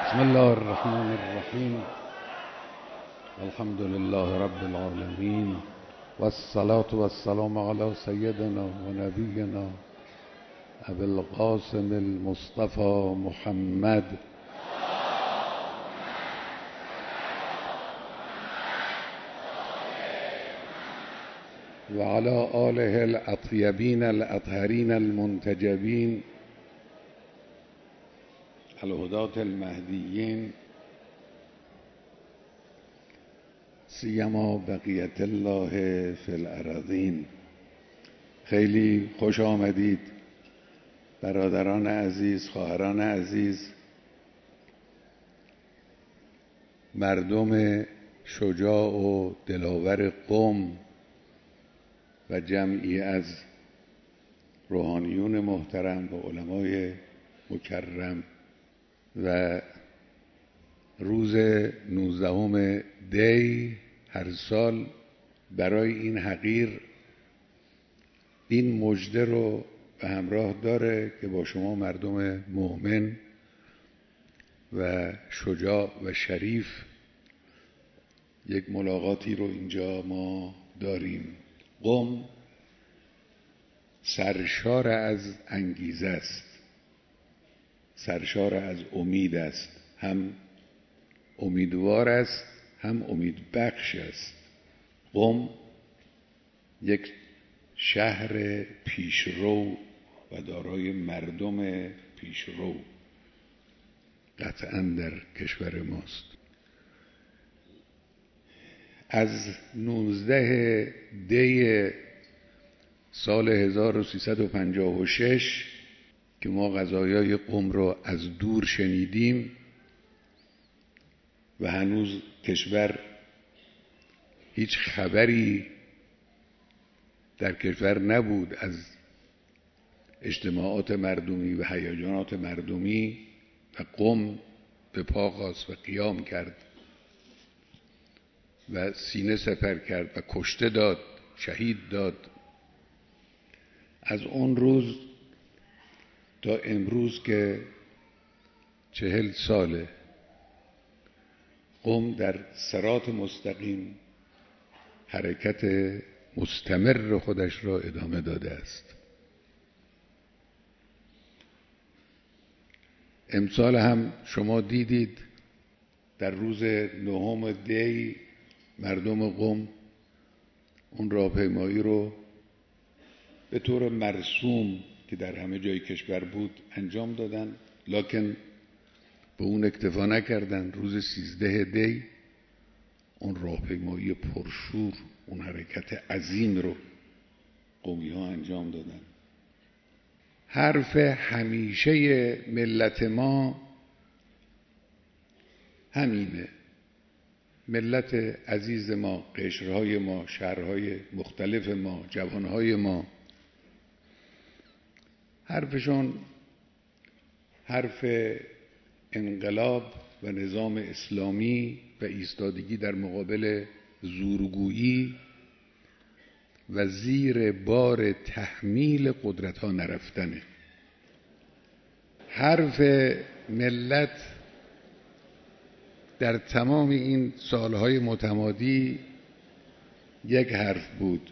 بسم الله الرحمن الرحیم. الحمد لله رب العالمین والصلاة والسلام علی سیدنا و نبینا ابی القاسم المصطفى محمد و علی آله الاطیبین الاطهرین المنتجبین الهداة المهدیین سیما بقیت الله فی الارضین. خیلی خوش آمدید برادران عزیز، خواهران عزیز، مردم شجاع و دلاور قم و جمعی از روحانیون محترم و علمای مکرم و روز 19 دی هر سال برای این حقیر این مژده رو به همراه داره که با شما مردم مؤمن و شجاع و شریف یک ملاقاتی رو اینجا ما داریم. قم سرشار از انگیزه است، سرشار از امید است، هم امیدوار است هم امید بخش است. قم یک شهر پیشرو و دارای مردم پیشرو قطعا در کشور ماست. از 19 دی سال 1356 که ما قضایای قم رو از دور شنیدیم و هنوز کشور هیچ خبری در کشور نبود از اجتماعات مردمی و هیجانات مردمی و قم به پا خاست و قیام کرد و سینه سپر کرد و کشته داد، شهید داد. از اون روز تا امروز که 40 ساله قم در صراط مستقیم حرکت مستمر خودش را ادامه داده است. امسال هم شما دیدید در روز 9 دی مردم قم اون راهپیمایی رو به طور مرسوم که در همه جای کشور بود انجام دادن، لکن به اون اکتفا نکردن. روز 13 دی اون راهپیمایی پرشور، اون حرکت عظیم رو قمی ها انجام دادن. حرف همیشه ملت ما همینه. ملت عزیز ما، قشرهای ما، شهرهای مختلف ما، جوانهای ما، حرفشون حرف انقلاب و نظام اسلامی و ایستادگی در مقابل زورگویی و زیر بار تحمیل قدرت ها نرفتنه. حرف ملت در تمام این سالهای متمادی یک حرف بود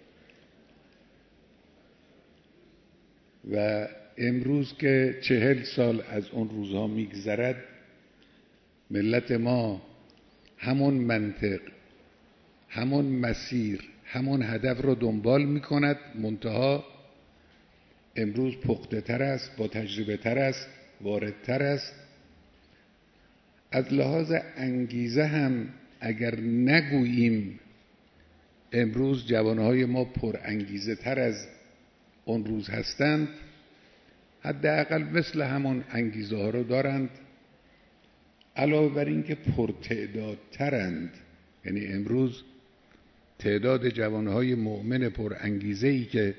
و امروز که 40 سال از اون روزها میگذرد، ملت ما همون منطق، همون مسیر، همون هدف رو دنبال میکند، منتها امروز پخته تر است، با تجربه تر است، واردتر است. از لحاظ انگیزه هم اگر نگوییم امروز جوانهای ما پر انگیزه تر از اون روز هستند، حداقل مثل همون انگیزه ها رو دارند، علاوه بر این که پرتعداد ترند. یعنی امروز تعداد جوانهای مؤمن پر انگیزه‌ای که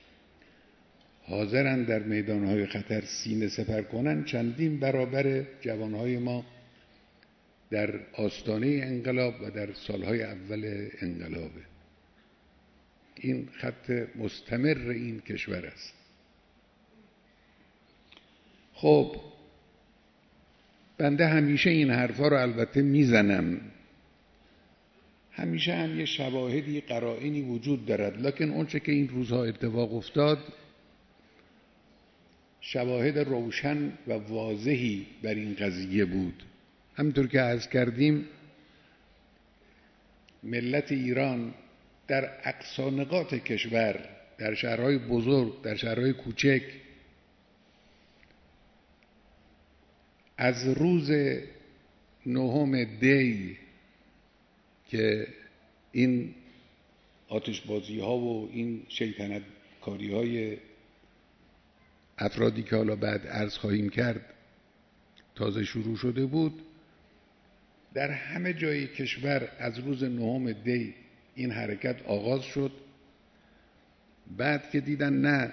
حاضرند در میدانهای خطر سینه سپر کنند چندین برابر جوانهای ما در آستانه انقلاب و در سالهای اول انقلابه. این خط مستمر این کشور است. خب بنده همیشه این حرفا رو البته میزنم، همیشه هم یه شواهدی قرائنی وجود دارد، لکن اونچه که این روزها اتفاق افتاد شواهد روشن و واضحی بر این قضیه بود. همونطور که عرض کردیم ملت ایران در اقصا نقاط کشور، در شهرهای بزرگ، در شهرهای کوچک، از روز 9 دی که این آتشبازی ها و این شیطنت کاری های افرادی که حالا بعد عرض خواهیم کرد تازه شروع شده بود، در همه جای کشور از روز 9 دی این حرکت آغاز شد. بعد که دیدن نه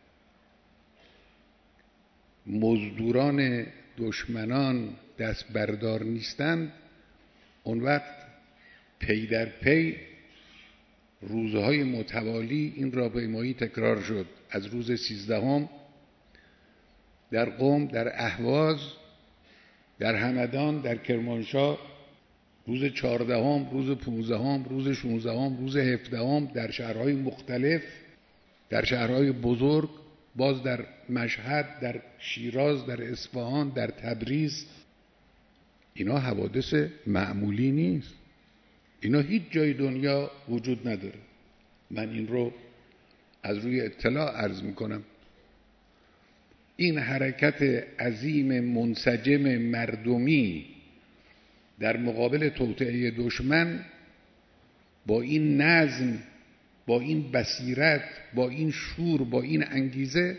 مزدوران دشمنان دست بردار نیستند، اون وقت پی در پی روزهای متوالی این راهپیمایی تکرار شد. از روز 13 در قم، در اهواز، در همدان، در کرمانشاه، روز 14، روز 15، روز 16، روز 17 در شهرهای مختلف، در شهرهای بزرگ، باز در مشهد، در شیراز، در اصفهان، در تبریز. اینا حوادث معمولی نیست، اینا هیچ جای دنیا وجود نداره. من این رو از روی اطلاع عرض میکنم. این حرکت عظیم منسجم مردمی در مقابل توطئه دشمن با این نظم، با این بصیرت، با این شور، با این انگیزه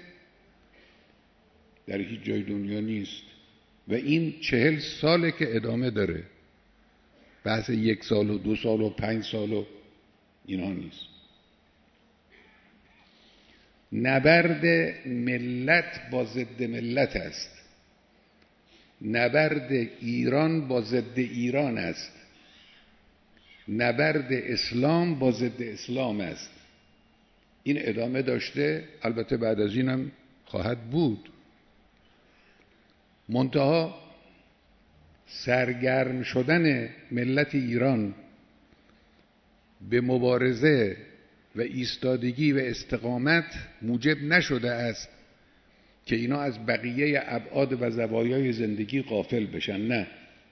در هیچ جای دنیا نیست و این 40 ساله که ادامه داره. بحث 1 سال و 2 سال و 5 سال و اینا نیست. نبرد ملت با ضد ملت است، نبرد ایران با ضد ایران است، نبرد اسلام با ضد اسلام است. این ادامه داشته، البته بعد از اینم خواهد بود. منتها سرگرم شدن ملت ایران به مبارزه و ایستادگی و استقامت موجب نشده است که اینا از بقیه ابعاد و زوایای زندگی غافل بشن. نه،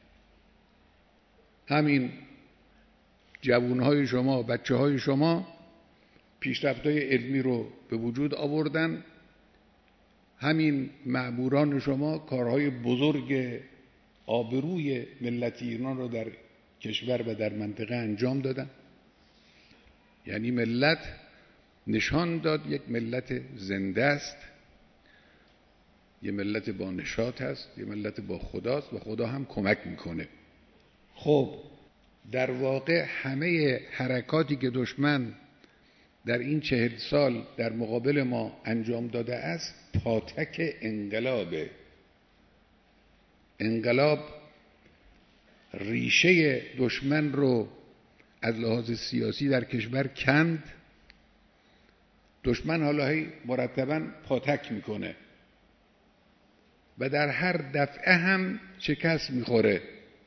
همین جوانهای شما، بچه های شما پیشرفت‌های علمی رو به وجود آوردن، همین مأموران شما کارهای بزرگ آبروی ملت ایران رو در کشور و در منطقه انجام دادن. یعنی ملت نشان داد یک ملت زنده است، یه ملت با نشاط هست، یه ملت با خداست و خدا هم کمک میکنه. خب در واقع همه حرکاتی که دشمن در این 40 سال در مقابل ما انجام داده است پاتک انقلابه. انقلاب ریشه دشمن رو از لحاظ سیاسی در کشور کند. دشمن حالا هی مرتباً پاتک میکنه و در هر دفعه هم شکست میخوره،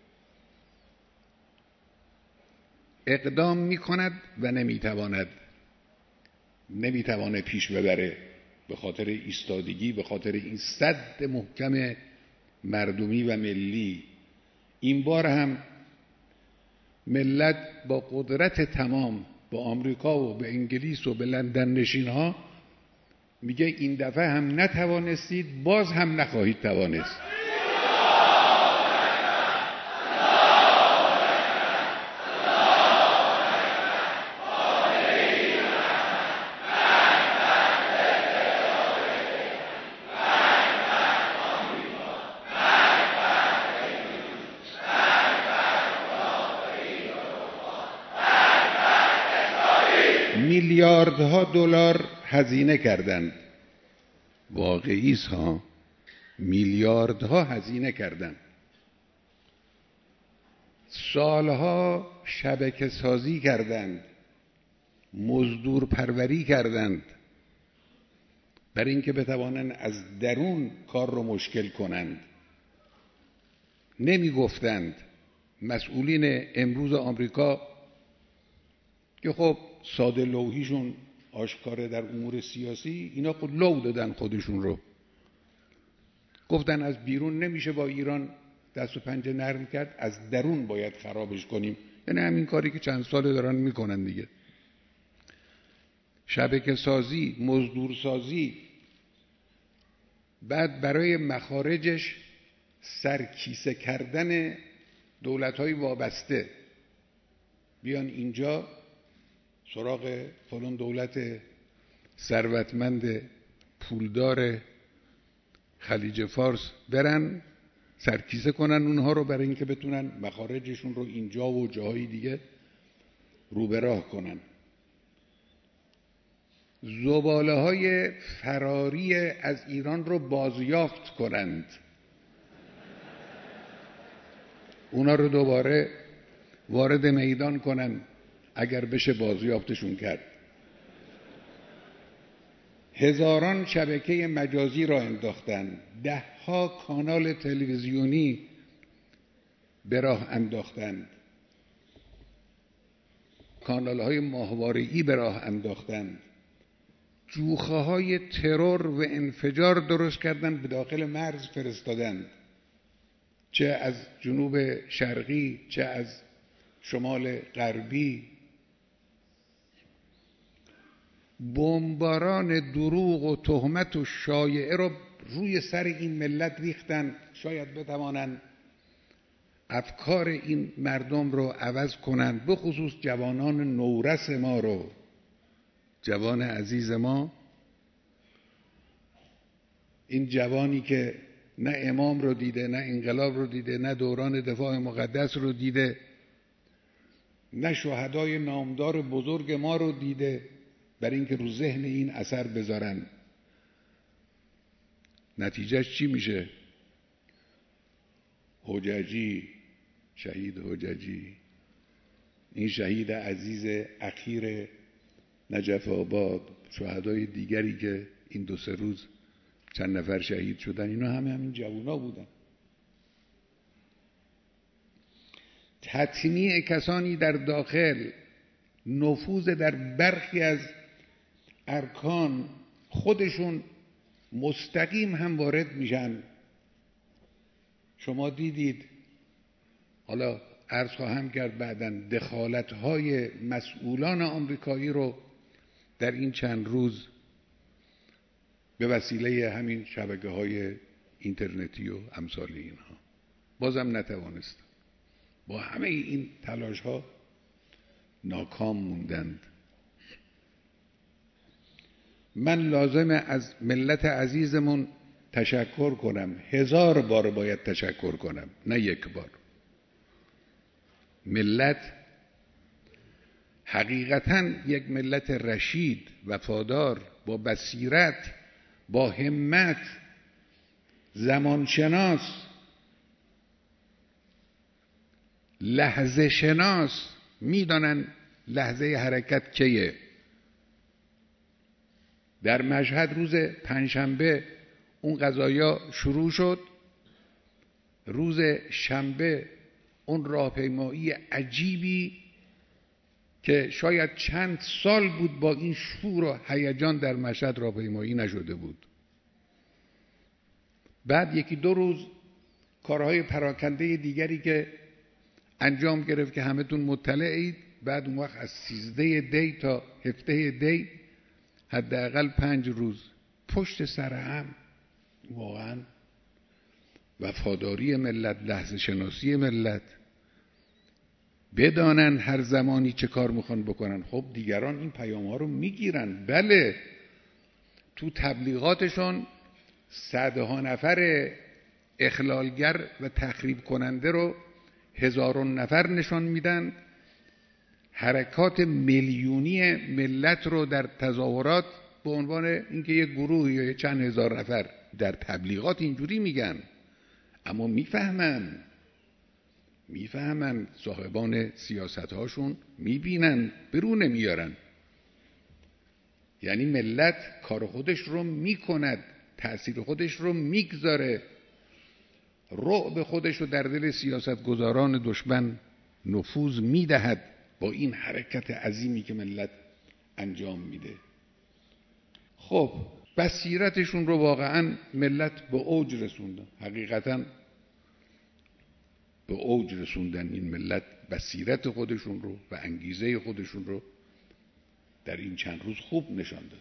اقدام میکند و نمیتواند پیش ببره به خاطر ایستادگی، به خاطر این سد محکم مردمی و ملی. این بار هم ملت با قدرت تمام به آمریکا و به انگلیس و به لندن نشین ها میگه این دفعه هم نتوانستید، باز هم نخواهید توانست. میلیاردها دلار هزینه کردند، واقعی است ها، میلیاردها هزینه کردند، سالها شبکه سازی کردند، مزدور پروری کردند برای اینکه بتوانند از درون کار رو مشکل کنند. نمی گفتند مسئولین امروز آمریکا که خب ساده لوحیشون آشکاره در امور سیاسی، اینا خود لو دادن خودشون رو، گفتن از بیرون نمیشه با ایران دست و پنجه نرم کرد، از درون باید خرابش کنیم. یعنی همین کاری که چند ساله دارن میکنن دیگه. شبکه سازی، مزدور سازی، بعد برای مخارجش سرکیسه کردن دولت‌های وابسته، بیان اینجا سراغ فلان دولت ثروتمند پولدار خلیج فارس برن سرکیسه کنن اونها رو، برای اینکه بتونن مخارجشون رو اینجا و جاهای دیگه رو به راه کنن. زباله‌های فراری از ایران رو بازیافت کنند، اونا رو دوباره وارد میدان کنن اگر بشه بازیافتشون کرد. هزاران شبکه مجازی را انداختن، دهها کانال تلویزیونی به راه انداختند، کانال‌های ماهواره‌ای به راه انداختند، جوخه‌های ترور و انفجار درست کردن، به داخل مرز فرستادند، چه از جنوب شرقی چه از شمال غربی. بمباران دروغ و تهمت و شایعه رو روی سر این ملت ریختن، شاید بتوانند افکار این مردم رو عوض کنند، به خصوص جوانان نورس ما رو. جوان عزیز ما، این جوانی که نه امام رو دیده، نه انقلاب رو دیده، نه دوران دفاع مقدس رو دیده، نه شهدای نامدار بزرگ ما رو دیده، برای اینکه رو ذهن این اثر بذارن. نتیجهش چی میشه؟ حججی، شهید حججی، این شهید عزیز اخیر نجف آباد، شهدای دیگری که این 2-3 روز چند نفر شهید شدن، اینا همین جوونا بودن. تطمیع کسانی در داخل، نفوذ در برخی از ارکان، خودشون مستقیم هم وارد میشن. شما دیدید، حالا عرض خواهم کرد بعداً، دخالت‌های مسئولان آمریکایی رو در این چند روز به وسیله همین شبکه‌های اینترنتی و امثال اینها. بازم نتوانستند، با همه این تلاش‌ها ناکام موندند. من لازمه از ملت عزیزمون تشکر کنم، 1000 بار باید تشکر کنم، نه 1 بار. ملت حقیقتاً یک ملت رشید، وفادار، با بصیرت، با همت، زمانشناس، لحظه شناس، میدانن لحظه حرکت کیه. در مشهد روز پنجشنبه اون قضایا شروع شد، روز شنبه اون راهپیمایی عجیبی که شاید چند سال بود با این شور و هیجان در مشهد راهپیمایی نشده بود. بعد 1-2 روز کارهای پراکنده دیگری که انجام گرفت که همتون مطلعید. بعد اون وقت از 13 دی تا 17 دی حداقل 5 روز پشت سر هم، واقعا وفاداری ملت، لحظه شناسی ملت، بدانن هر زمانی چه کار میخوان بکنن. خب دیگران این پیام ها رو میگیرن، بله، تو تبلیغاتشون صدها نفر اخلالگر و تخریب کننده رو هزاران نفر نشان میدن، حرکات میلیونی ملت رو در تظاهرات به عنوان اینکه یک گروه یا چند هزار نفر در تبلیغات اینجوری میگن. اما میفهمن صاحبان سیاست هاشون، میبینن، برو نمیارن. یعنی ملت کار خودش رو میکند، تأثیر خودش رو میگذاره. رعب خودش رو در دل سیاستگزاران دشمن نفوذ میدهد با این حرکت عظیمی که ملت انجام میده. خب بصیرتشون رو واقعا ملت به اوج رسوندن، حقیقتا به اوج رسوندن. این ملت بصیرت خودشون رو و انگیزه خودشون رو در این چند روز خوب نشان دادن.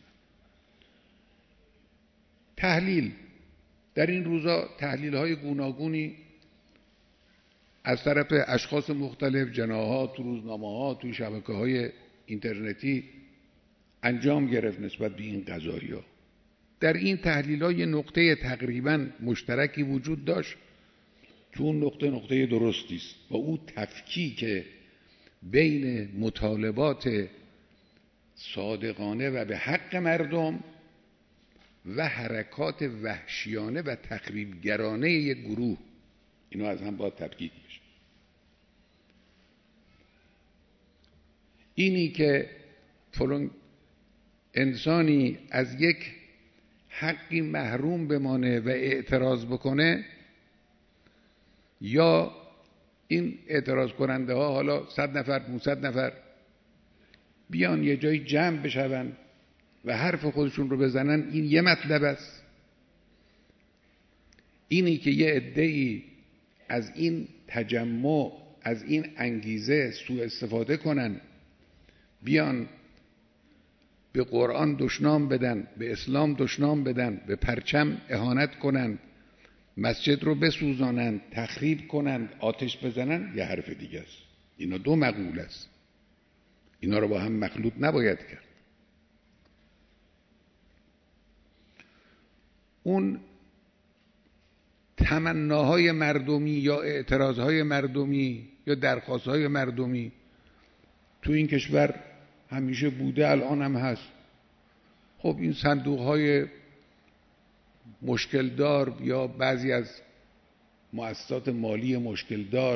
تحلیل در این روزا، تحلیل های گوناگونی از طرف اشخاص مختلف، جناحات، تو روزنامه ها، تو شبکه های اینترنتی انجام گرفت نسبت به این قضایا. در این تحلیل ها یه نقطه تقریبا مشترکی وجود داشت که اون نقطه درستی است و او تفکیک بین مطالبات صادقانه و به حق مردم و حرکات وحشیانه و تخریبگرانه یک گروه، اینو از هم باید تفکیک بشه. اینی که فلان انسانی از یک حقی محروم بمانه و اعتراض بکنه، یا این اعتراض کننده ها حالا 100 نفر 500 نفر بیان یه جایی جمع بشون و حرف خودشون رو بزنن، این یه مطلب است. اینی که یه عده‌ای از این تجمع، از این انگیزه سوء استفاده کنن، بیان به قرآن دشنام بدن، به اسلام دشنام بدن، به پرچم اهانت کنن، مسجد رو بسوزانند، تخریب کنند، آتش بزنن، یه حرف دیگه است. اینا دو مقوله است. اینا رو با هم مخلوط نباید کرد. اون تمناهای مردمی یا اعتراضهای مردمی یا درخواستهای مردمی تو این کشور همیشه بوده، الان هم هست. خب این صندوقهای مشکل دار یا بعضی از مؤسسات مالی مشکل دار